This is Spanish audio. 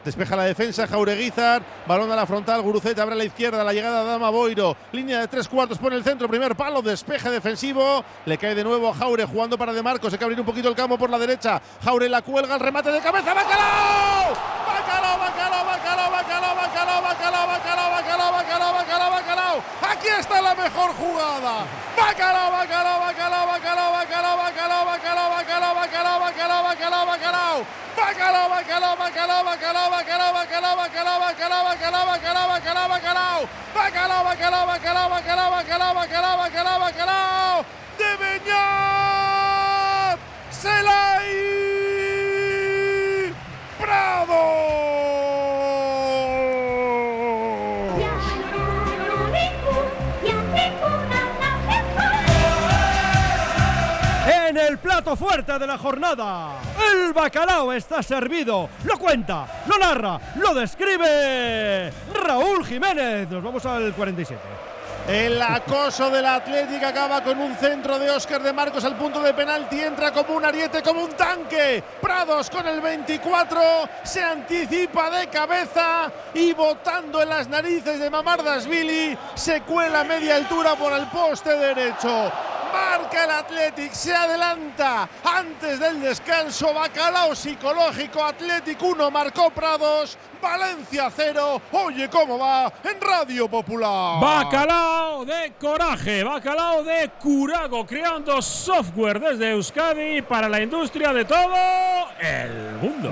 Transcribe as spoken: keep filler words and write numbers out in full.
Despeja la defensa, Jaureguizar, balón a la frontal, Guruceta abre a la izquierda, la llegada de Adama Boiro, línea de tres cuartos por el centro, primer palo, despeje defensivo, le cae de nuevo a Jaure jugando para De Marcos, se que abrir un poquito el campo por la derecha, Jaure la cuelga, el remate de cabeza, ¡Bacalao! ¡Bacalao, Bacalao, Bacalao, Bacalao, Bacalao, Bacalao, Bacalao, Bacalao, Bacalao, Bacalao, Bacalao! ¡Aquí está la mejor jugada! ¡Bacalao, Bacalao, Bacalao, Bacalao, Bacalao, Bacalao, Bacalao, Bacalao, Bacalao, Bacalao, Bacalao, Bacalao! Bacalao, bacalao, bacalao, bacalao, bacalao, bacalao, bacalao, bacalao, bacalao, bacalao, bacalao, bacalao, bacalao, bacalao, bacalao, bacalao, bacalao, bacalao, bacalao, bacalao, de Beñat Celay Prado. En el plato fuerte de la jornada, el bacalao está servido. Lo cuenta, lo narra, lo describe Raúl Jiménez. Nos vamos al cuarenta y siete. El acoso del Atlético acaba con un centro de Óscar de Marcos al punto de penalti, entra como un ariete, como un tanque. Prados con el veinticuatro se anticipa de cabeza y botando en las narices de Mamardashvili se cuela a media altura por el poste derecho. Marca el Athletic, se adelanta antes del descanso. Bacalao psicológico, Athletic uno, marcó Prados, Valencia cero. Oye cómo va en Radio Popular. Bacalao de coraje, bacalao de Curago, creando software desde Euskadi para la industria de todo el mundo.